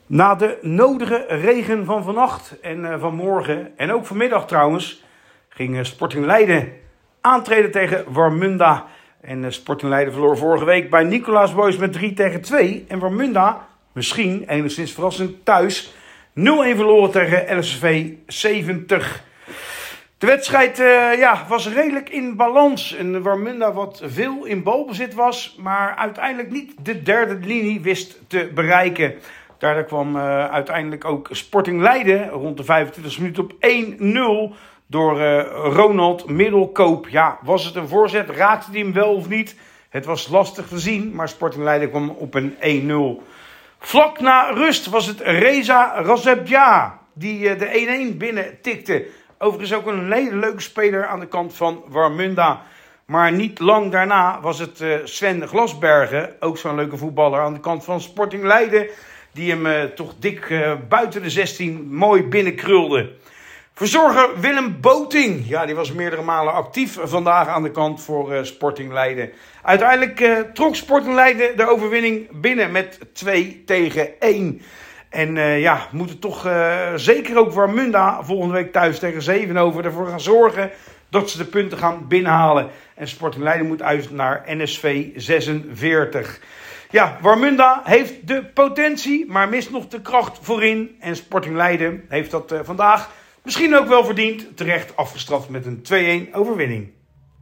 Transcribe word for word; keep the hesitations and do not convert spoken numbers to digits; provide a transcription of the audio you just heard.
Na de nodige regen van vannacht en uh, vanmorgen en ook vanmiddag trouwens, ging uh, Sporting Leiden aantreden tegen Warmunda. En uh, Sporting Leiden verloor vorige week bij Nicolaas Boys met drie tegen twee. En Warmunda, misschien enigszins verrassend thuis, nul-een verloren tegen L S V zeventig. De wedstrijd uh, ja, was redelijk in balans. En Warmunda wat veel in balbezit was, maar uiteindelijk niet de derde linie wist te bereiken. Daardoor kwam uh, uiteindelijk ook Sporting Leiden rond de vijfentwintigste minuut op één nul door uh, Ronald Middelkoop. Ja, was het een voorzet? Raakte hij hem wel of niet? Het was lastig te zien, maar Sporting Leiden kwam op een één nul. Vlak na rust was het Reza Razebja die uh, de één-een binnen tikte. Overigens ook een hele leuke speler aan de kant van Warmunda. Maar niet lang daarna was het uh, Sven Glasbergen, ook zo'n leuke voetballer aan de kant van Sporting Leiden, die hem uh, toch dik uh, buiten de zestien mooi binnenkrulde. Verzorger Willem Boting, ja, die was meerdere malen actief vandaag aan de kant voor uh, Sporting Leiden. Uiteindelijk uh, trok Sporting Leiden de overwinning binnen met twee tegen één. En uh, ja, we moeten toch uh, zeker ook Warmunda volgende week thuis tegen Zevenover ervoor gaan zorgen dat ze de punten gaan binnenhalen. En Sporting Leiden moet uit naar N S V zesenveertig. Ja, Warmunda heeft de potentie, maar mist nog de kracht voorin. En Sporting Leiden heeft dat uh, vandaag misschien ook wel verdiend. Terecht afgestraft met een twee-een overwinning.